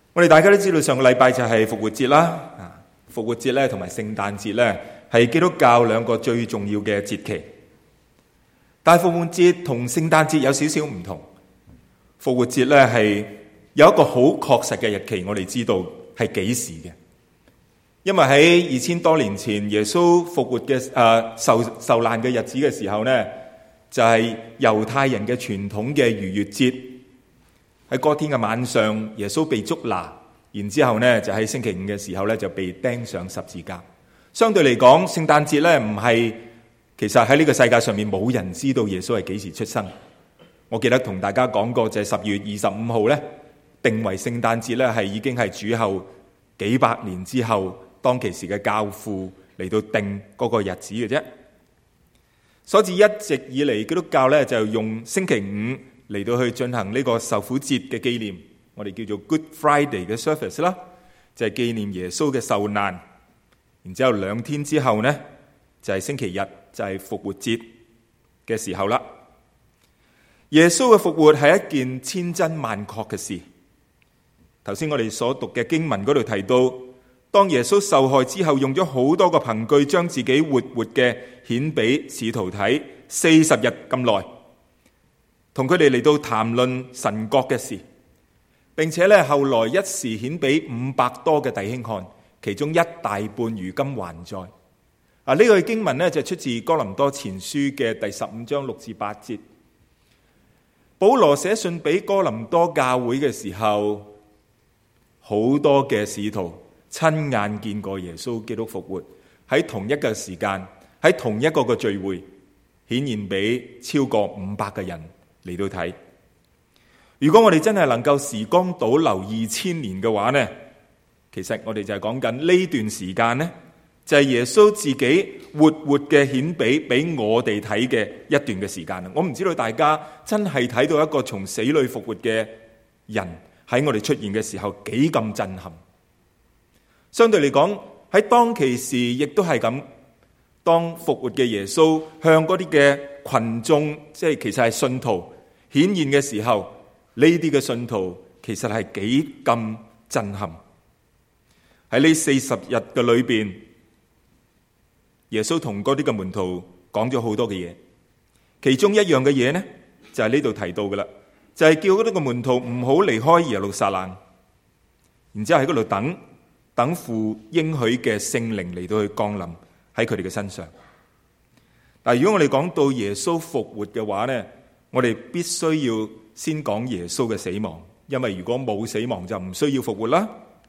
我哋大家都知道上個禮拜就係復活節啦。復活節咧同埋聖誕節咧係基督教兩個最重要嘅節期。但係復活節同聖誕節有少少唔同。復活節咧係有一個好確實嘅日期，我哋知道係幾時嘅。因為喺2000多年前耶穌復活嘅受難嘅日子嘅時候呢，就係猶太人嘅傳統嘅逾越節。喺嗰天嘅晚上，耶穌被捉拿，然之後呢就喺星期五嘅時候呢就被釘上十字架。相對嚟講，聖誕節呢唔係，其實喺呢個世界上面冇人知道耶穌係幾時出生。我記得同大家講過，就係10月25號呢定為聖誕節呢係已經係主後幾百年之後，當其時嘅教父嚟到定嗰個日子嘅啫。所以一直以嚟基督教呢就用星期五嚟到去進行呢個受苦節嘅紀念，我哋叫做 Good Friday 嘅 service 啦，就係紀念耶穌嘅受難。然之後2天之後呢，就係星期日，就係復活節嘅時候啦。耶穌嘅復活係一件千真萬確嘅事。頭先我哋所讀嘅經文嗰度提到，當耶穌受害之後，用咗好多個憑據，將自己活嘅顯俾使徒睇40日咁耐。同佢哋嚟到談論神國嘅事，並且咧後來一時顯俾500多嘅弟兄看，其中一大半如今還在。呢個經文呢，就出自哥林多前書嘅第15章6至8節。保羅寫信俾哥林多教會嘅時候，好多嘅使徒親眼見過耶穌基督復活，喺同一個時間，喺同一個嘅聚會顯現俾超過500個人嚟到睇。如果我哋真係能夠時光倒流2000年嘅話呢，其實我哋就係講緊呢段時間呢，就係耶穌自己活嘅顯俾我哋睇嘅一段嘅時間。我唔知道大家真係睇到一個從死裏復活嘅人喺我哋出現嘅時候幾咁震撼。相對嚟講，喺當其時亦都係咁，當復活嘅耶穌向嗰啲嘅群眾，即係其實係信徒顯現嘅時候，呢啲嘅信徒其實係幾咁震撼。喺呢40日嘅裏邊，耶穌同嗰啲嘅門徒講咗好多嘅嘢，其中一樣嘅嘢呢，就係呢度提到嘅啦，就係叫嗰啲嘅門徒唔好離開耶路撒冷，然之後喺嗰度等父應許嘅聖靈嚟到去降臨喺佢哋嘅身上。但如果我哋講到耶穌復活嘅話呢，我哋必須要先講耶穌嘅死亡，因為如果冇死亡就唔需要復活啦。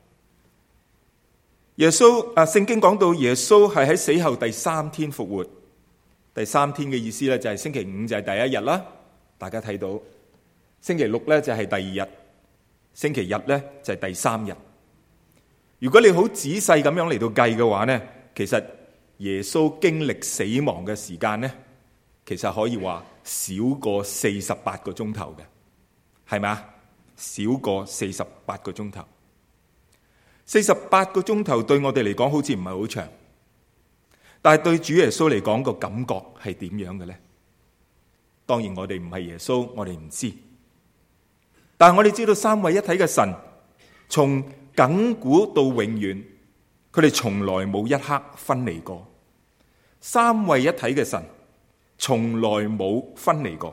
聖經講到耶穌係喺死後第3天復活。第3天嘅意思呢，就係星期五就係第一日啦，大家睇到。星期六呢，就係第2日，星期日呢，就係第3日。如果你好仔細咁樣嚟到計嘅話呢，其實耶穌經歷死亡嘅時間呢，其實可以話少過48個鐘頭嘅，係咪啊？少過48個鐘頭。48個鐘頭對我哋嚟講好似唔係好長，但係對主耶穌嚟講個感覺係點樣嘅呢？當然我哋唔係耶穌，我哋唔知。但係我哋知道三位一體嘅神，從亙古到永遠，佢哋從來冇一刻分離過。三位一體嘅神從來冇分離過。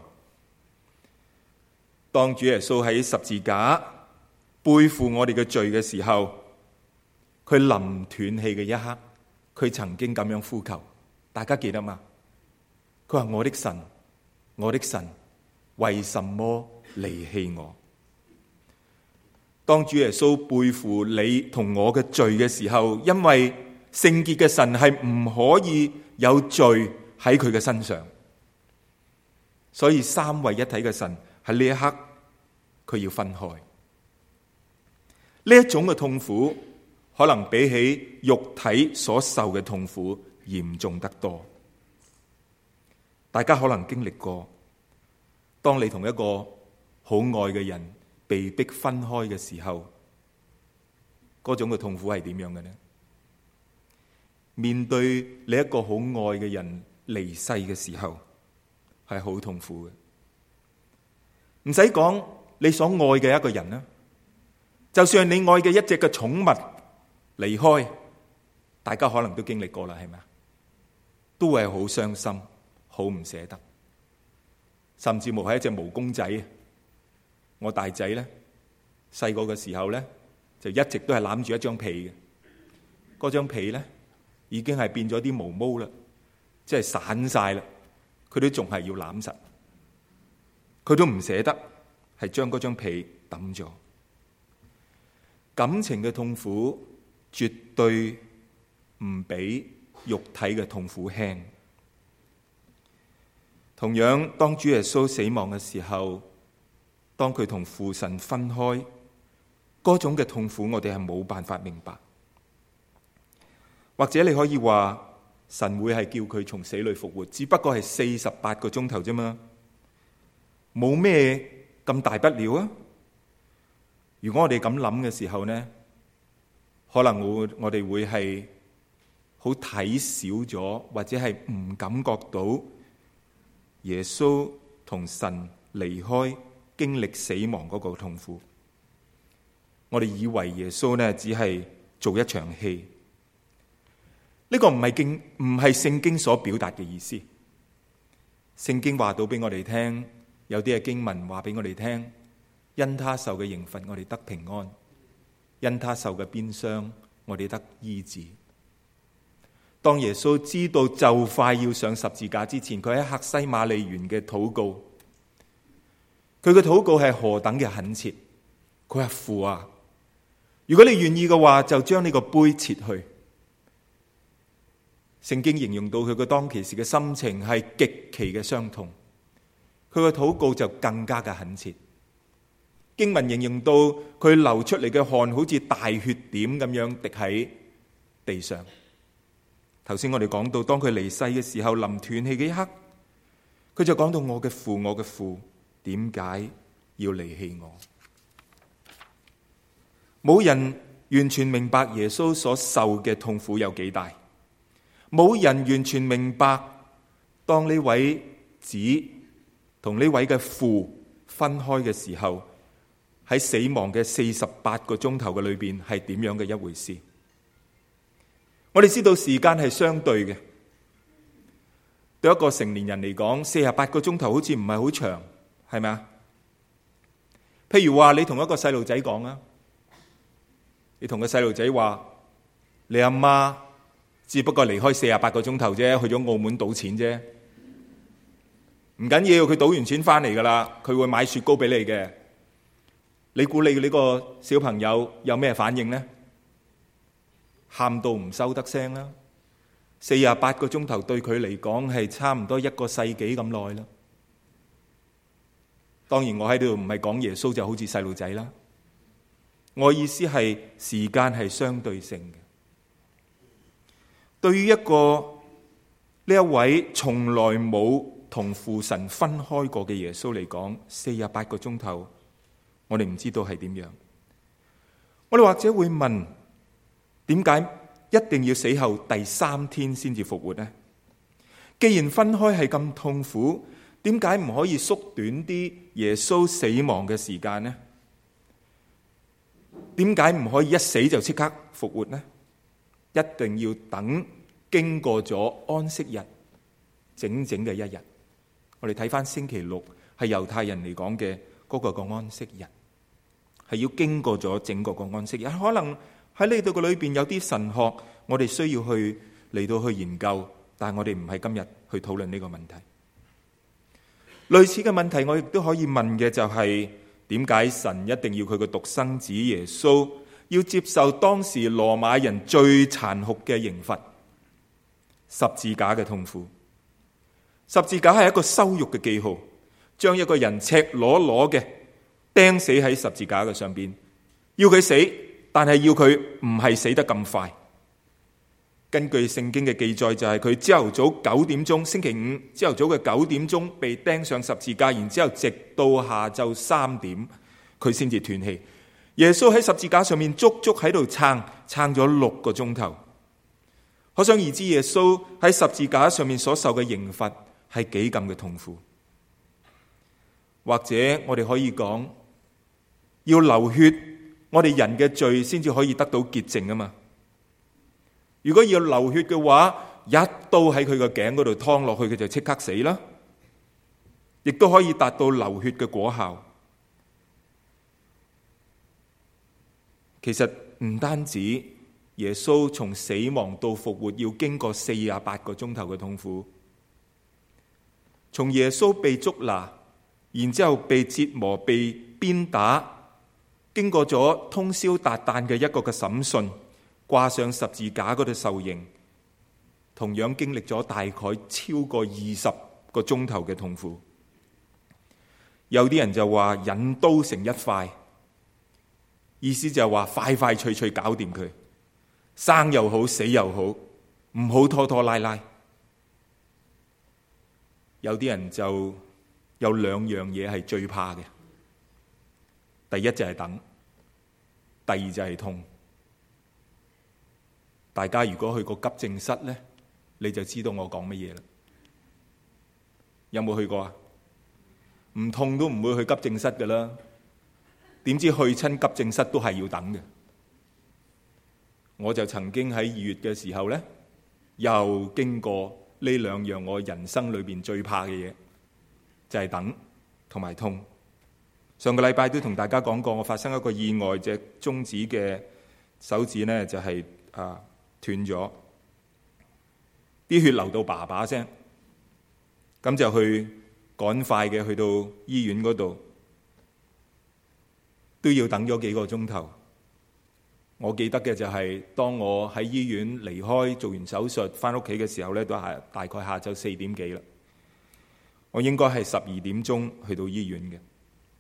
當主耶穌喺十字架背負我哋嘅罪嘅時候，佢臨斷氣嘅一刻，佢曾經咁樣呼求，大家記得嗎？佢話：我的神，我的神，為什麼離棄我？當主耶穌背負你同我嘅罪嘅時候，因為聖潔嘅神係唔可以有罪喺佢嘅身上，所以三位一體嘅神喺呢一刻佢要分開。呢一種嘅痛苦，可能比起肉體所受嘅痛苦嚴重得多。大家可能經歷過，當你同一個好愛嘅人被逼分開嘅時候，嗰種嘅痛苦係點樣嘅呢？面對你一個好愛嘅人離世嘅時候，係好痛苦嘅。唔使講你所愛嘅一個人啦， 就算係你愛嘅一隻嘅寵物離開，大家可能都經歷過啦，係咪？都係好傷心，好唔捨得。甚至乎係一隻毛公仔，我大仔咧細個嘅時候咧，就一直都係攬住一張被嘅。嗰張被咧已經係變咗啲毛毛啦，即係散晒啦，佢都仲係要攬實，佢都唔捨得，係將嗰張被抌咗。感情嘅痛苦絕對唔比肉體嘅痛苦輕。同樣，當主耶穌死亡嘅時候，當佢同父神分開，嗰種嘅痛苦我哋係冇辦法明白。或者你可以話，神會係叫佢從死裏復活，只不過係48個鐘頭啫嘛，冇咩咁大不了啊。如果我哋咁諗嘅時候呢，可能我哋會係好睇少咗，或者係唔感覺到耶穌同神離開、經歷死亡嗰個痛苦。我哋以為耶穌呢只係做一場戲，呢個唔係聖經所表達嘅意思。聖經話到俾我哋聽，有啲嘅經文話俾我哋聽，因他受嘅刑罰，我哋得平安；因他受嘅鞭傷，我哋得醫治。當耶穌知道就快要上十字架之前，佢喺客西馬尼園嘅禱告，佢嘅禱告係何等嘅懇切。佢話，父啊，如果你願意嘅話，就將呢個杯撤去。聖經形容到佢嘅當其時嘅心情係極其嘅傷痛，佢嘅禱告就更加嘅懇切。經文形容到佢流出嚟嘅汗好似大血點咁樣滴喺地上。頭先我哋講到，當佢離世嘅時候，臨斷氣嘅一刻，佢就講到，我嘅父，我嘅父，點解要離棄我？冇人完全明白耶穌所受嘅痛苦有幾大，冇人完全明白當呢位子同呢位嘅父分開嘅時候，喺死亡嘅48個鐘頭嘅裏邊係點樣嘅一回事。我哋知道時間係相對嘅，對一個成年人嚟講，48個鐘頭好似唔係好長，係咪啊？譬如話你同一個細路仔講啊，你同個細路仔話，你阿媽只不過離開48個鐘頭啫，去咗澳門賭錢啫，唔緊要，佢賭完錢翻嚟噶啦，佢會買雪糕俾你嘅。你估你呢個小朋友有咩反應呢？喊到唔收得聲啦！48個鐘頭對佢嚟講係差唔多1個世紀咁耐啦。當然我喺度唔係講耶穌就好似細路仔啦，我意思係時間係相對性嘅。對於呢一位從來冇同父神分開過嘅耶穌嚟講，48個鐘頭，我哋唔知道係點樣。我哋或者會問，點解一定要死後第3天先至復活呢？既然分開係咁痛苦，點解唔可以縮短啲耶穌死亡嘅時間呢？點解唔可以一死就即刻復活呢？一定要等經過咗安息日整整嘅1日。我哋睇翻星期六係猶太人嚟講嘅嗰個安息日，係要經過咗整個安息日。可能喺呢度嘅裏邊有啲神學，我哋需要嚟到去研究，但係我哋唔係今日去討論呢個問題。類似嘅問題，我亦都可以問嘅就係，點解神一定要佢個獨生子耶穌要接受當時羅馬人最殘酷嘅刑罰——十字架嘅痛苦？十字架係一個羞辱嘅記號，將一個人赤裸裸嘅釘死喺十字架嘅上邊，要佢死，但係要佢唔係死得咁快。根據聖經嘅記載，就係佢朝頭早9點鐘，星期五朝頭早嘅9點鐘被釘上十字架，然之後直到下晝3點，佢先至斷氣。耶穌喺十字架上面足足喺度撐咗6個鐘頭。可想而知，耶穌喺十字架上面所受嘅刑罰係幾咁嘅痛苦。或者我哋可以講，要流血我哋人嘅罪先至可以得到潔淨啊嘛。如果要流血嘅話，一刀喺佢個頸嗰度劏落去，佢就即刻死啦。亦都可以達到流血嘅果效。其實唔單止耶穌從死亡到復活要經過48個鐘頭嘅痛苦，從耶穌被捉拿，然之後被折磨、被鞭打，經過咗通宵達旦嘅一個嘅審訊，掛上十字架嗰度受刑，同樣經歷咗大概超過20個鐘頭嘅痛苦。有啲人就話引刀成一塊，意思就係話快快脆脆搞掂佢，生又好死又好，唔好拖拖拉拉。有啲人就有兩樣嘢係最怕嘅，第一就係等，第二就係痛。大家如果去過急症室呢，你就知道我講乜嘢啦。有冇去過啊？唔痛都唔會去急症室噶啦，點知去親急症室都係要等嘅。我就曾經喺2月嘅時候呢，又經過呢兩樣我人生裏邊最怕嘅嘢，就係等同埋痛。上個禮拜都同大家講過，我發生一個意外，隻中指嘅手指呢就係斷咗，啲血流到叭叭聲，咁就去趕快嘅去到醫院嗰度，都要等咗幾個鐘頭。我記得嘅就係當我喺醫院離開做完手術翻屋企嘅時候呢，都係大概下晝4點幾啦。我應該係12點鐘去到醫院嘅。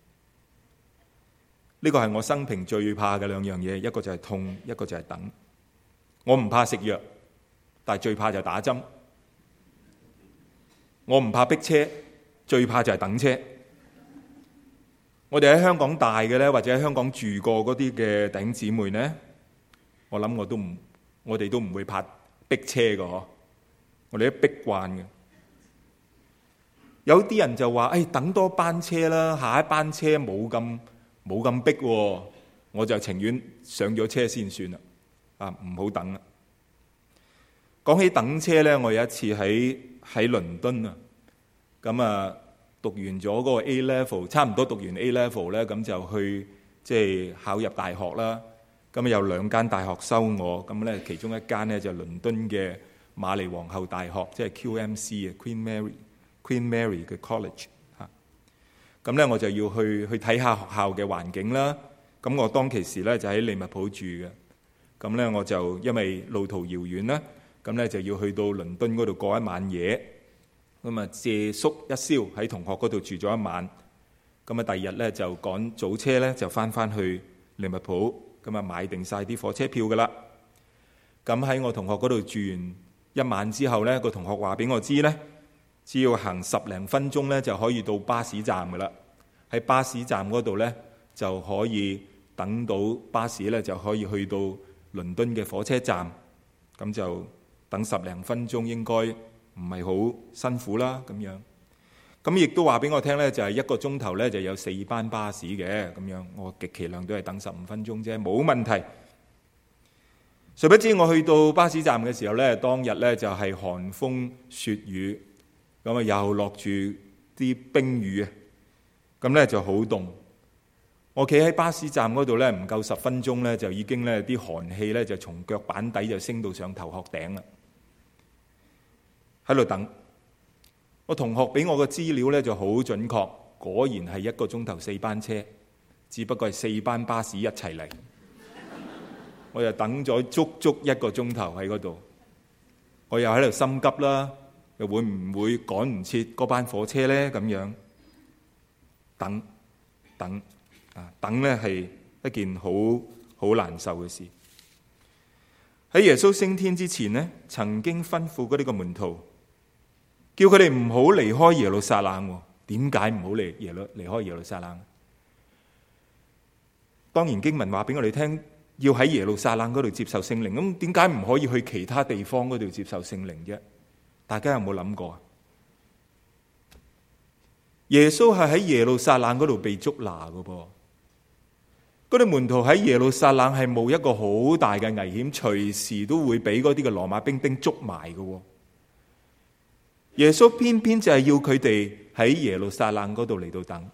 呢個係我生平最怕嘅兩樣嘢，一個就係痛，一個就係等。我唔怕食藥，但係最怕就係打針。我唔怕逼車，最怕就係等車。我哋喺香港大嘅呢，或者喺香港住過嗰啲嘅弟兄姊妹呢，我諗我哋都唔會怕逼車嘅嗬，我哋都逼慣嘅。有啲人就話：等多班車啦，下一班車冇咁逼喎，我就情願上咗車先算啦，唔好等啦。講起等車呢，我有一次喺倫敦啊，咁啊讀完咗嗰個 A level， 差唔多讀完 A level 呢，咁就去即係考入大學啦。咁有2間大學收我，咁呢其中一間呢就倫敦嘅瑪麗皇后大學，即係 QMC 啊 Queen Mary 嘅 College 嚇。咁呢我就要去睇下學校嘅環境啦。咁我當其時呢就喺利物浦住嘅，咁呢我就因為路途遙遠啦，咁呢就要去到倫敦嗰度過一晚夜，咁啊借宿一宵喺同學嗰度住咗一晚。咁啊第二日呢就趕早車呢就翻去利物浦。咁啊買定晒啲火車票噶啦，咁喺我同學嗰度住完一晚之後呢，個同學話俾我知呢，只要行10零分鐘呢，就可以到巴士站噶啦。喺巴士站嗰度呢，就可以等到巴士呢，就可以去到倫敦嘅火車站。咁就等10零分鐘，應該唔係好辛苦啦。咁樣，咁亦都話俾我聽呢，就係1個鐘頭呢就有4班巴士嘅。咁樣我極其量都係等15分鐘啫，冇問題。誰不知我去到巴士站嘅時候呢，當日呢就係寒風雪雨，咁啊又落住啲冰雨啊，咁呢就好凍。我企喺巴士站嗰度呢，唔夠10分鐘呢，就已經呢啲寒氣呢就從腳板底就升到上頭殼頂啦，喺度等。我同學俾我嘅資料呢就好準確，果然係1個鐘頭4班車，只不過係4班巴士一齊嚟。我就等咗足1個鐘頭喺嗰度，我又喺度心急啦，又會唔會趕唔切嗰班火車呢？咁樣等呢係一件好難受嘅事。喺耶穌升天之前呢，曾經吩咐嗰啲個門徒，叫佢哋唔好離開耶路撒冷。點解唔好離開耶路撒冷？當然經文話俾我哋聽，要喺耶路撒冷嗰度接受聖靈。咁點解唔可以去其他地方嗰度接受聖靈啫？大家有冇諗過啊？耶穌係喺耶路撒冷嗰度被捉拿噶噃， 嗰啲門徒喺耶路撒冷係冒一個好大嘅危險，隨時都會俾嗰啲嘅羅馬兵丁捉埋嘅。耶穌偏偏就係要佢哋喺耶路撒冷嗰度嚟到等。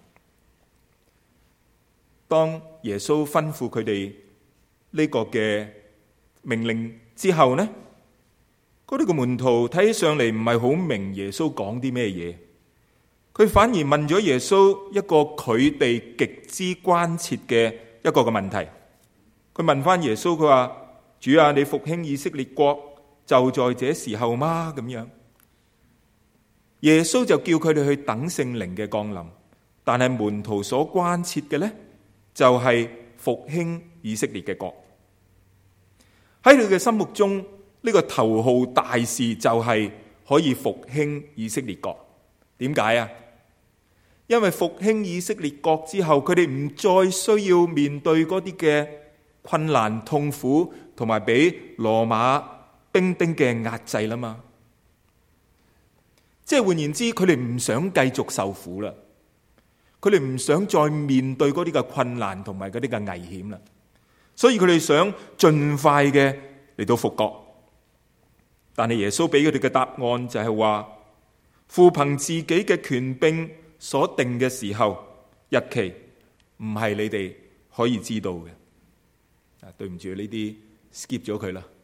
當耶穌吩咐佢哋呢個嘅命令之後呢，嗰啲嘅門徒睇起上嚟唔係好明耶穌講啲咩嘢，佢反而問咗耶穌一個佢哋極之關切嘅一個嘅問題。佢問翻耶穌，佢話：主啊，你復興以色列國就在這時候嗎？咁樣，耶穌就叫佢哋去等聖靈嘅降臨，但係門徒所關切嘅呢，就係復興以色列嘅國。喺佢嘅心目中，呢個頭號大事就係可以復興以色列國。點解啊？因為復興以色列國之後，佢哋唔再需要面對嗰啲嘅困難、痛苦，同埋俾羅馬兵丁嘅壓制啦嘛。即係換言之，佢哋唔想繼續受苦啦，佢哋唔想再面對嗰啲嘅困難同埋嗰啲嘅危險啦，所以佢哋想盡快嘅嚟到復國。但係耶穌俾佢哋嘅答案就係話，父憑自己嘅權柄所定嘅時候日期，唔係你哋可以知道嘅。對唔住，呢啲 skip 咗佢啦。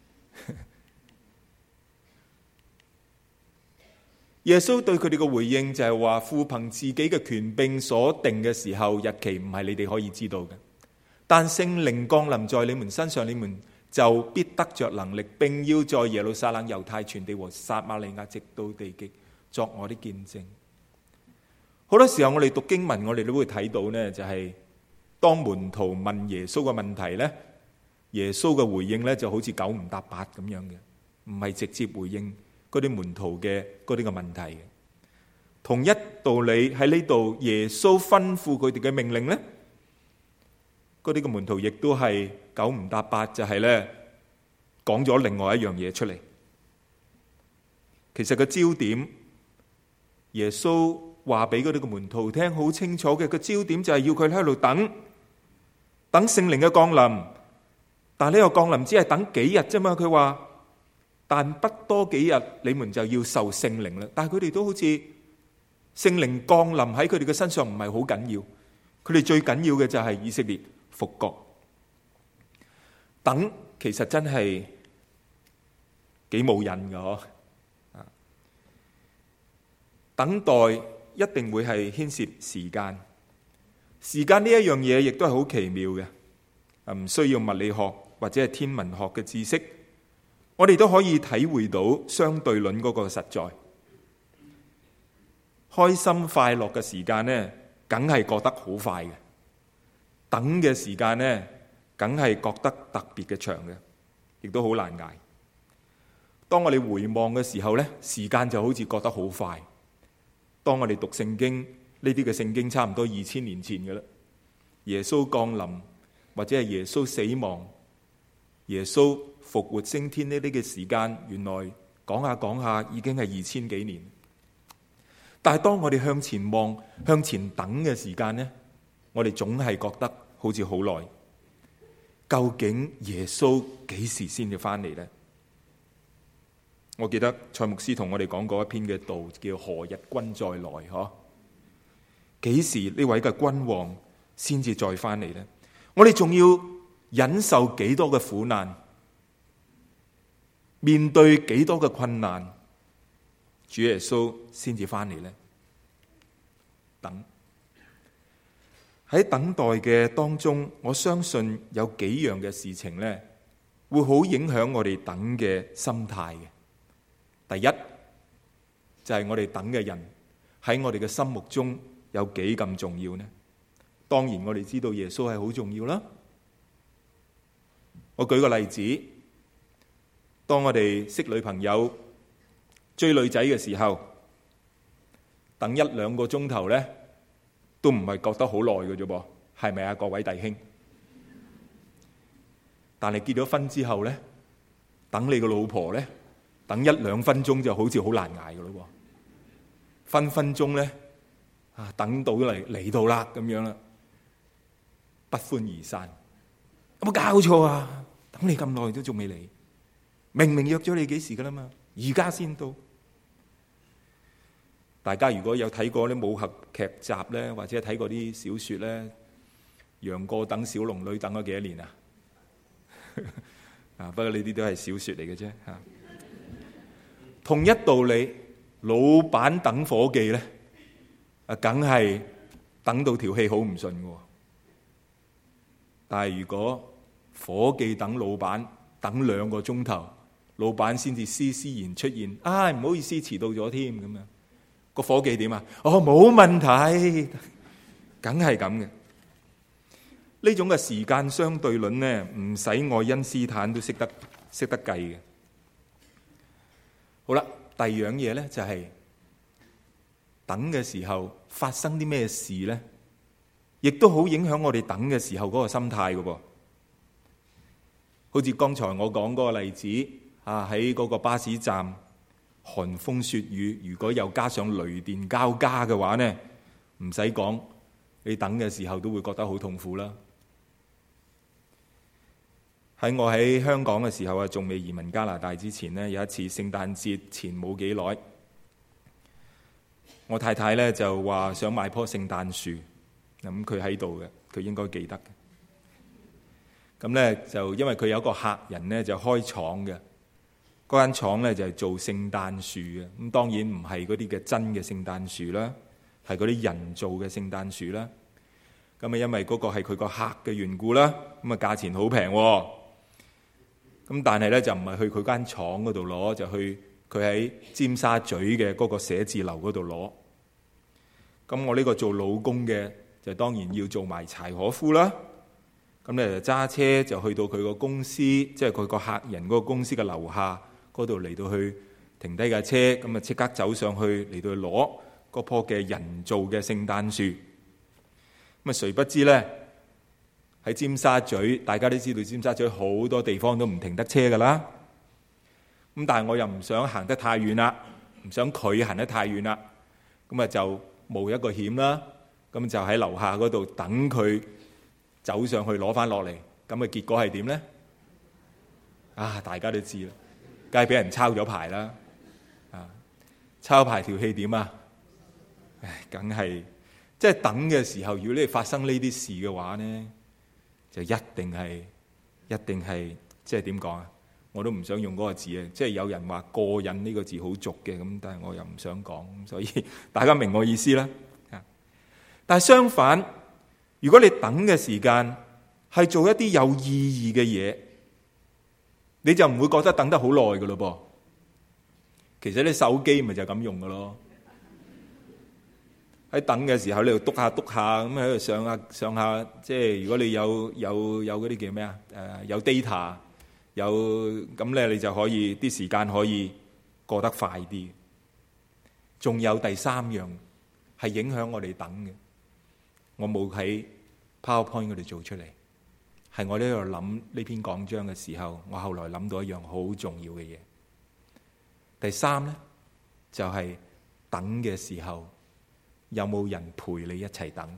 耶穌對佢哋嘅回應就係話，父憑自己嘅權柄所定嘅時候日期，唔係你哋可以知道嘅。但聖靈降臨在你們身上，你們就必得着能力，並要在耶路撒冷、猶太全地和撒瑪利亞直到地極作我的見證。好多時候我哋讀經文，我哋都會睇到呢，就係當門徒問耶穌嘅問題呢，耶穌嘅回應呢就好似九唔搭八咁樣嘅，唔係直接回應嗰啲門徒嘅嗰啲嘅問題嘅。同一道理喺呢度，耶穌吩咐佢哋嘅命令呢，嗰啲嘅門徒亦都係九唔搭八，就係呢講咗另外一樣嘢出嚟。其實個焦點，耶穌話俾嗰啲嘅門徒聽好清楚嘅，個焦點就係要佢喺度等聖靈嘅降臨。但係呢個降臨只係等幾日啫嘛。佢話，但不多幾日，你們就要受聖靈啦。但係佢哋都好似聖靈降臨喺佢哋嘅身上唔係好緊要，佢哋最緊要嘅就係以色列復國。等其實真係幾冇癮㗎嗬。等待一定會係牽涉時間，時間呢一樣嘢亦都係好奇妙嘅，唔需要物理學或者係天文學嘅知識，我哋都可以體會到相對論嗰個實在。開心快樂嘅時間呢，梗係覺得好快嘅；等嘅時間呢，梗係覺得特別嘅長嘅，亦都好難捱。當我哋回望嘅時候呢，時間就好似覺得好快。當我哋讀聖經，呢啲嘅聖經差唔多2000年前嘅啦。耶穌降臨或者係耶穌死亡、耶穌復活升天呢啲嘅時間，原來講下講下已經係2000幾年。但係當我哋向前望、向前等嘅時間呢，我哋總係覺得好似好耐。究竟耶穌幾時先至翻嚟呢？我記得蔡牧師同我哋講過一篇嘅道，叫何日君再來？嗬，幾時呢位嘅君王先至再翻嚟呢？我哋仲要忍受幾多嘅苦難，面對幾多嘅困難，主耶穌先至翻嚟呢？等喺等待嘅當中，我相信有幾樣嘅事情呢，會好影響我哋等嘅心態嘅。第一就係我哋等嘅人喺我哋嘅心目中有幾咁重要呢？當然我哋知道耶穌係好重要啦。我舉個例子，當我哋識女朋友追女仔嘅時候，等1-2個鐘頭呢，都唔係覺得好耐嘅啫噃，係咪啊各位弟兄？但係結咗婚之後呢，等你個老婆呢，等1-2分鐘就好似好難捱嘅咯，分分鐘咧等到嚟到啦咁樣啦。 不歡而散。有冇搞錯啊？等你咁耐都仲未嚟，明明約咗你幾時噶啦嘛，而家先到。大家如果有睇過啲武俠劇集咧，或者睇過啲小說咧，楊過等小龍女等咗幾多年啊？不過呢啲都係小說嚟嘅啫。同一道理，老闆等伙計咧，梗係等到條氣好唔順嘅。但係如果伙計等老闆等2個鐘頭，老闆先至施然出現，唔好意思遲到咗添咁樣，個伙計點啊？冇問題，梗係咁嘅。呢種嘅時間相對論呢，唔使愛因斯坦都識得計嘅。好啦，第二樣嘢呢，就係等嘅時候發生啲咩事呢，亦都好影響我哋等嘅時候嗰個心態嘅噃。好似剛才我講嗰個例子喺嗰個巴士站，寒風雪雨，如果又加上雷電交加嘅話呢，唔使講，你等嘅時候都會覺得好痛苦啦。喺我喺香港嘅時候仲未移民加拿大之前呢，有一次聖誕節前冇幾耐，我太太呢就話想買棵聖誕樹，咁佢喺度嘅，佢應該記得嘅。咁呢，就因為佢有一個客人呢，就開廠嘅，嗰間廠呢就係做聖誕樹嘅，咁當然唔係嗰啲嘅真嘅聖誕樹啦，係嗰啲人造嘅聖誕樹啦。咁因為嗰個係佢個客嘅緣故啦，咁價錢好平。咁但係咧就唔係去佢間廠嗰度攞，就去佢喺尖沙咀嘅嗰個寫字樓嗰度攞。咁我呢個做老公嘅就當然要做埋柴可夫啦。咁咧就揸車就去到佢個公司，即係佢個客人嗰個公司嘅樓下嗰度嚟到去停低架車，咁啊即刻走上去嚟到去攞嗰棵嘅人造嘅聖誕樹。咁啊誰不知咧？喺尖沙咀，大家都知道尖沙咀好多地方都唔停得車噶啦。咁但係我又唔想行得太遠啦，唔想佢行得太遠啦。咁就冒一個險啦。咁就喺樓下嗰度等佢走上去攞翻落嚟。咁結果係點呢？大家都知啦，梗係俾人抄咗牌啦。抄牌條氣點啊？梗係即係等嘅時候，如果你發生呢啲事嘅話呢，就一定係即係點講啊？我都唔想用嗰個字啊！即係有人話過癮呢個字好俗嘅，咁但係我又唔想講，所以大家明我意思啦。但係相反，如果你等嘅時間係做一啲有意義嘅嘢，你就唔會覺得等得好耐噶咯噃。其實你手機咪就咁用噶咯。喺等嘅時候，你度篤下篤下，咁喺度上下，即係如果你有嗰啲叫咩啊？有 data， 咁咧，你就可以啲時間可以過得快啲。仲有第三樣係影響我哋等嘅，我冇喺 PowerPoint 嗰度做出嚟，係我呢度諗呢篇講章嘅時候，我後來諗到一樣好重要嘅嘢。第三咧就係等嘅時候，有冇人陪你一齊等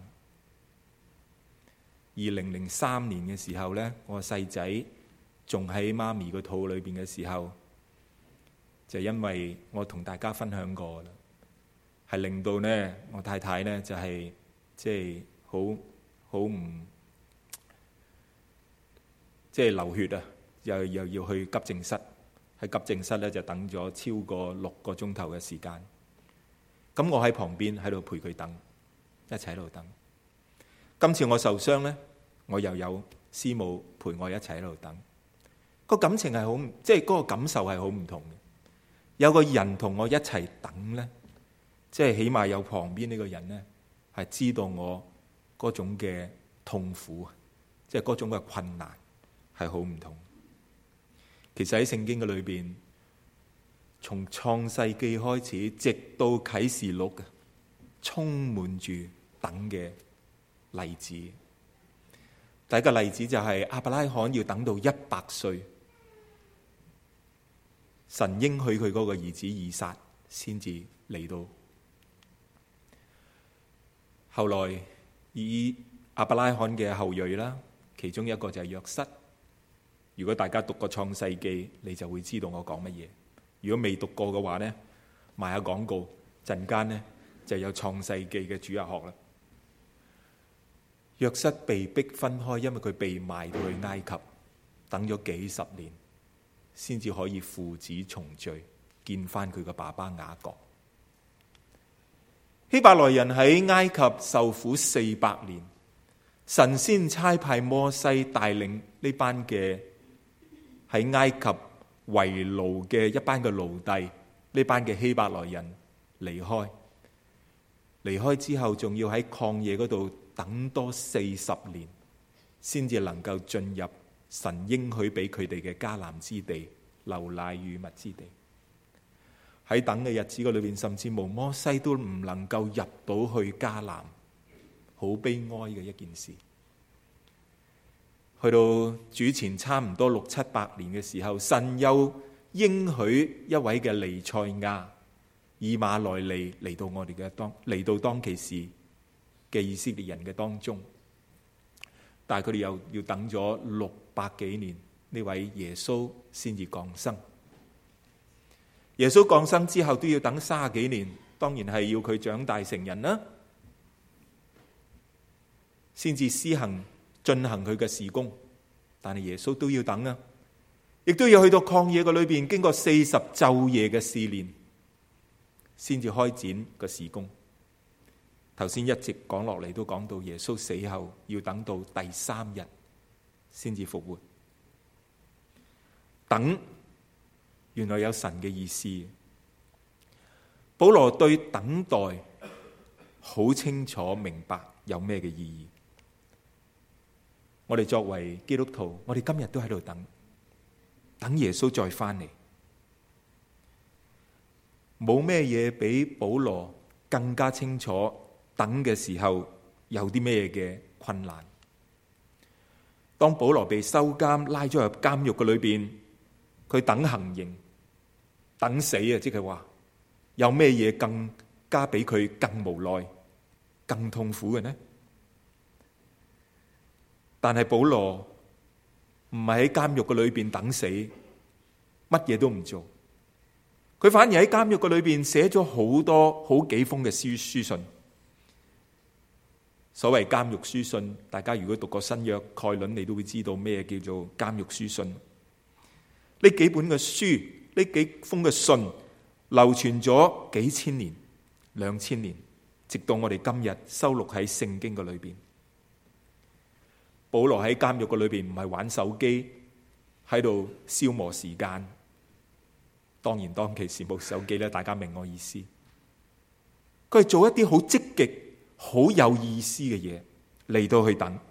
？2003年嘅時候呢，我細仔仲喺媽咪個肚裏邊嘅時候，就因為我同大家分享過啦，係令到呢我太太呢就係即係好唔即係流血啊，又要去急症室，喺急症室呢就等咗超過6個鐘頭嘅時間。咁我喺旁邊喺度陪佢等，一齊喺度等。今次我受傷呢，我又有師母陪我一齊喺度等。個感情係好，即係嗰個感受係好唔同嘅。有個人同我一齊等呢，即係起碼有旁邊呢個人呢，係知道我嗰種嘅痛苦，即係嗰種嘅困難係好唔同。其實喺聖經嘅裏邊，從創世記開始，直到啟示錄，充滿住等嘅例子。第一個例子就係亞伯拉罕要等到100歲，神應許佢嗰個兒子以撒先至嚟到。後來亞亞伯拉罕嘅後裔啦，其中一個就係約瑟。如果大家讀過創世記，你就會知道我講乜嘢。如果未讀過嘅話呢，賣下廣告，陣間呢就有創世記嘅主日學啦。約瑟被逼分開，因為佢被賣到去埃及，等咗幾十年，先至可以父子重聚，見翻佢嘅爸爸雅各。希伯來人喺埃及受苦400年，神先差派摩西帶領呢班嘅喺埃及為奴嘅一班嘅奴隸，呢班嘅希伯來人離開。離開之後，仲要喺曠野嗰度等多40年，先至能夠進入神應許俾佢哋嘅迦南之地，流奶與蜜之地。喺等嘅日子嘅裏邊，甚至無摩西都唔能夠入到去迦南，好悲哀嘅一件事。去到主前差唔多600-700年嘅時候，神又應許一位嘅彌賽亞以馬內利嚟到當其時嘅以色列人嘅當中，但係佢哋又要等咗600幾年，呢位耶穌先至降生。耶穌降生之後都要等30幾年，當然係要佢長大成人啦，先至進行佢嘅事工。但係耶穌都要等啊，亦都要去到曠野嘅裏邊，經過40晝夜嘅試煉，先至開展個事工。頭先一直講落嚟都講到耶穌死後要等到第3日先至復活。等，原來有神嘅意思。保羅對等待好清楚明白有咩嘅意義。我哋作為基督徒，我哋今日都喺度等耶穌再翻嚟。冇咩嘢比保羅更加清楚等嘅時候有啲咩嘅困難。當保羅被收監拉咗入監獄嘅裏邊，佢等行刑，等死啊！即係話有咩嘢更加比佢更無奈、更痛苦嘅呢？但係保羅唔係喺監獄嘅裏邊等死，乜嘢都唔做，佢反而喺監獄嘅裏邊寫咗好幾封嘅書信。所謂監獄書信，大家如果讀過新約概論，你都會知道咩叫做監獄書信。呢幾本嘅書，呢幾封嘅信，流傳咗幾千年、2000年，直到我哋今日收錄喺聖經嘅裏邊。保羅喺監獄嘅裏邊唔係玩手機，喺度消磨時間。當然當其時冇手機咧，大家明我意思。佢係做一啲好積極、好有意思嘅嘢嚟到去等。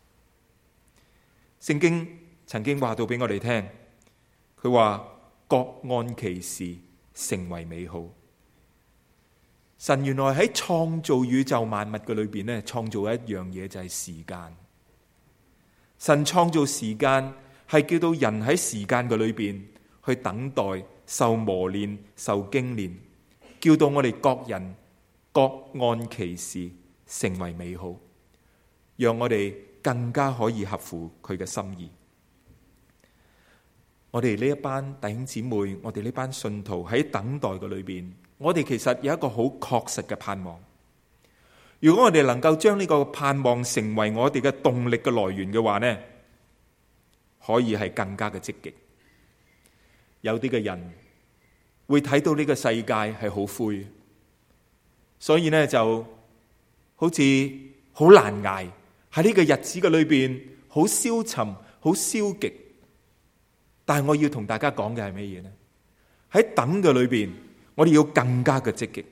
聖經曾經話到俾我哋聽，佢話各按其時成為美好。神原來喺創造宇宙萬物嘅裏邊咧，創造一樣嘢就係時間。神創造時間係叫到人喺時間嘅裏邊去等待、受磨練、受經練，叫到我哋各人各按其時成為美好，讓我哋更加可以合乎佢嘅心意。我哋呢一班弟兄姊妹，我哋呢班信徒喺等待嘅裏邊，我哋其實有一個好確實嘅盼望。如果我哋能夠將呢個盼望成為我哋嘅動力嘅來源嘅話呢，可以係更加嘅積極。有啲嘅人會睇到呢個世界係好灰，所以呢就好似好難捱，喺呢個日子嘅裏邊好消沉、好消極。但係我要同大家講嘅係咩嘢呢？喺等嘅裏邊，我哋要更加嘅積極。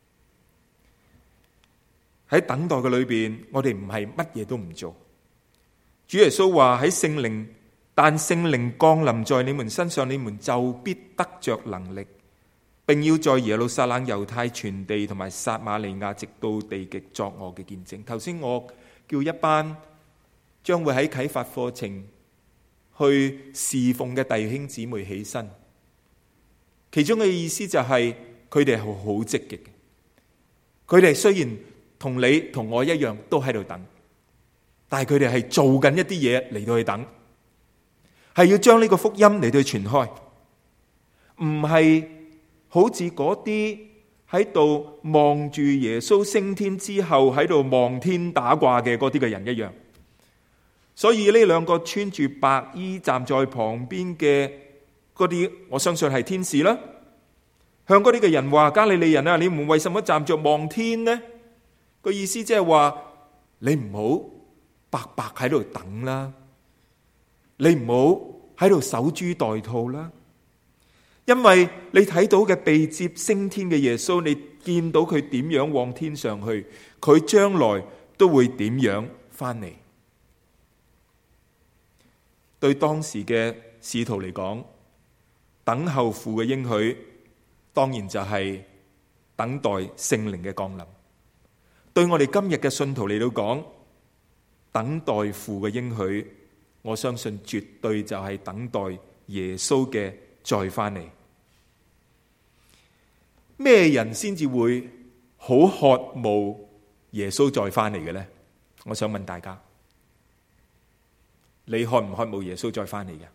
喺等待嘅裏邊，我哋唔係乜嘢都唔做。主耶穌話喺聖靈，但聖靈降臨在你們身上，你們就必得着能力，並要在耶路撒冷、猶太全地同埋撒瑪利亞直到地極作我嘅見證。頭先我叫一班將會喺啟發課程去侍奉嘅弟兄姊妹起身，其中嘅意思就係佢哋係好積極嘅。佢哋雖然同你同我一樣都喺度等， 但係佢哋係做緊一啲嘢嚟到去等，係要將呢個福音嚟到去傳開，唔係好似嗰啲喺度望住耶穌升天之後喺度望天打卦嘅嗰啲嘅人一樣。所以呢兩個穿住白衣站在旁邊嘅嗰啲，我相信係天使啦，向嗰啲嘅人話：加利利人啊，你們為什麼站着望天呢？個意思即係話，你唔好白白喺度等啦，你唔好喺度守株待兔啦，因為你睇到嘅被接升天嘅耶穌，你見到佢點樣往天上去，佢將來都會點樣翻嚟。對當時嘅使徒嚟講，等候父嘅應許，當然就係等待聖靈嘅降臨。對我哋今日嘅信徒嚟到講，等待父嘅應許，我相信絕對就係等待耶穌嘅再翻嚟。咩人先至會好渴慕耶穌再翻嚟嘅呢？我想問大家，你渴唔渴慕耶穌再翻嚟嘅？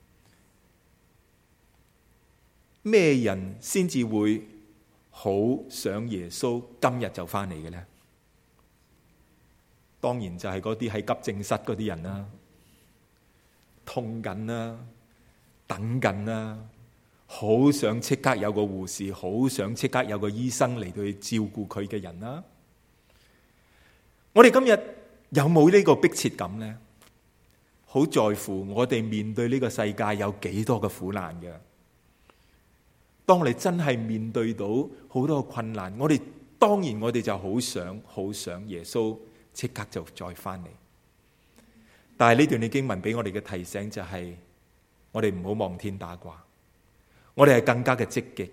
咩人先至會好想耶穌今日就翻嚟嘅呢？當然就係嗰啲喺急症室嗰啲人啦，痛緊啦，等緊啦，好想即刻有個護士，好想即刻有個醫生嚟到去照顧佢嘅人啦。我哋今日有冇呢個迫切感呢？好在乎我哋面對呢個世界有幾多嘅苦難嘅。當我哋真係面對到好多嘅困難，當然我哋就好想耶穌即刻就再翻嚟。但係呢段嘅經文俾我哋嘅提醒就係，我哋唔好望天打卦，我哋係更加嘅積極，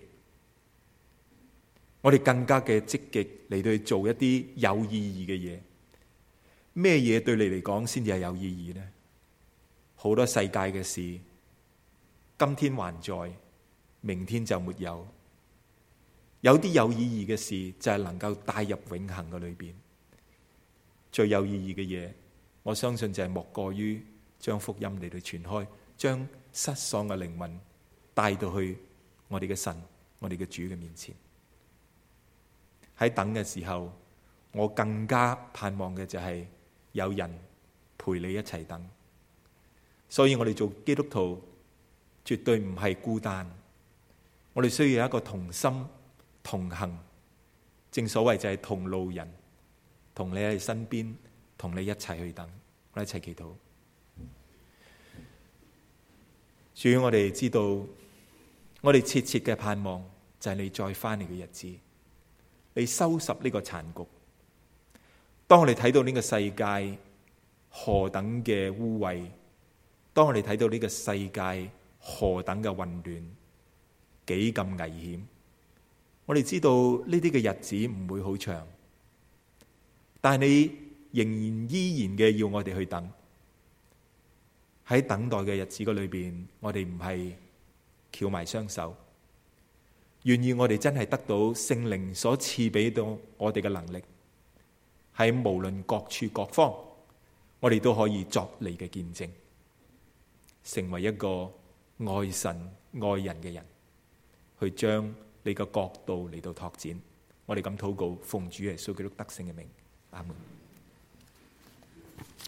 我哋更加嘅積極嚟到去做一啲有意義嘅嘢。咩嘢對你嚟講先至係有意義呢？好多世界嘅事，今天還在，明天就沒有。有啲有意義嘅事就係能夠帶入永恆嘅裏邊。最有意義嘅嘢，我相信就係莫過於將福音嚟到傳開，將失喪嘅靈魂帶到去我哋嘅神、我哋嘅主嘅面前。喺等嘅時候，我更加盼望嘅就係有人陪你一齊等。所以我哋做基督徒絕對唔係孤單，我哋需要有一個同心同行，正所謂就係同路人，同你喺身邊，同你一齊去等。我哋一齊祈禱。主，我哋知道，我哋切切嘅盼望就係你再翻嚟嘅日子，你收拾呢個殘局。當我哋睇到呢個世界何等嘅污穢，當我哋睇到呢個世界何等嘅混亂，幾咁危險，我哋知道呢啲嘅日子唔會好長，但係你仍然依然嘅要我哋去等。喺等待嘅日子嗰裏邊，我哋唔係翹埋雙手，願意我哋真係得到聖靈所賜俾到我哋嘅能力，喺無論各處各方，我哋都可以作你嘅見證，成為一個愛神愛人嘅人，去將你嘅國度嚟到拓展。我哋咁禱告，奉主耶穌基督得勝嘅名，阿門。